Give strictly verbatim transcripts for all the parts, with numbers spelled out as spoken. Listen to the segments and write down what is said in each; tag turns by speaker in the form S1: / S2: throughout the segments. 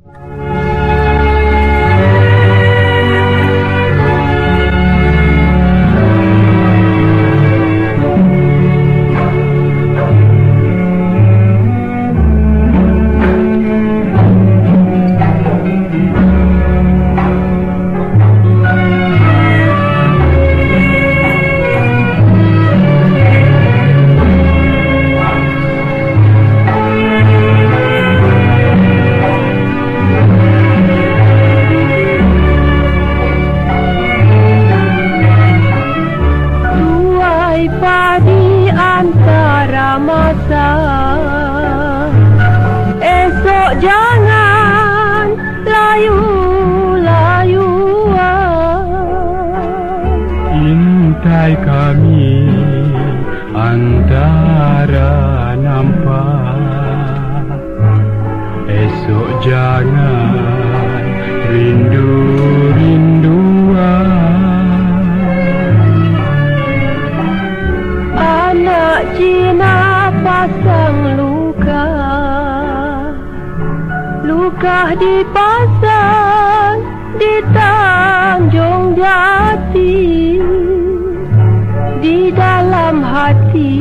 S1: Dipasang di Tanjung Jati, di dalam hati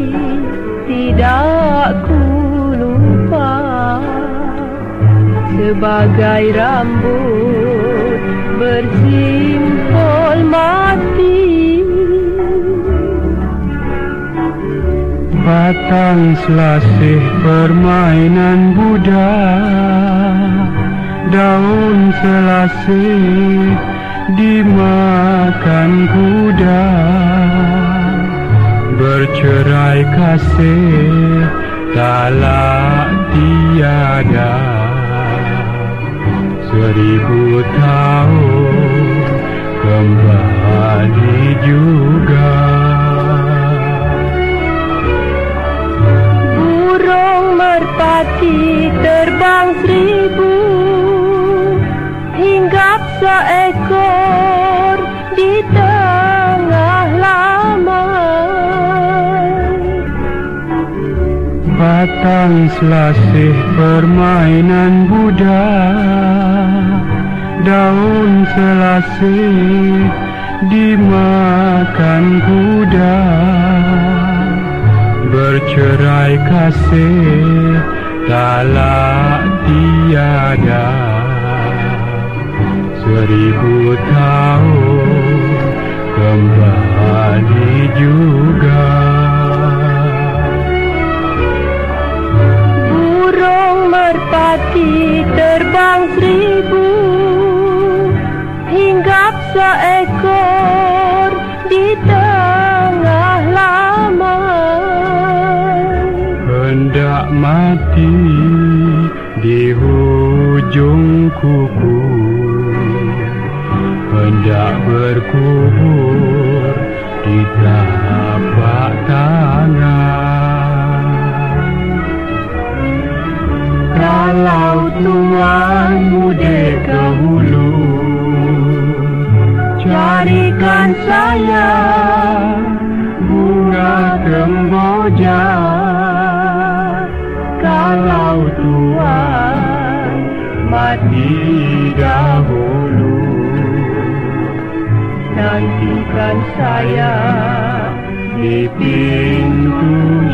S1: tidak ku lupa, sebagai rambut bersimpul mati.
S2: Batang selasih permainan Buddha, daun selasih dimakan kuda, bercerai kasih talak tiada, seribu tahun kembali juga.
S1: Burung merpati terbang seribu, hinggap seekor di tengah laman.
S2: Batang selasih permainan Buddha, daun selasih dimakan kuda, bercerai kasih talak tiada, seribu tahun kembali juga.
S1: Burung merpati terbang seribu, hinggap seekor di tengah laman.
S2: Hendak mati di hujung kuku, hendak berkubur di tapak tangan. Kalau Tuan mudik ke hulu, carikan saya bunga kemboja. Kalau Tuan mati dahulu, nantikan saya di pintu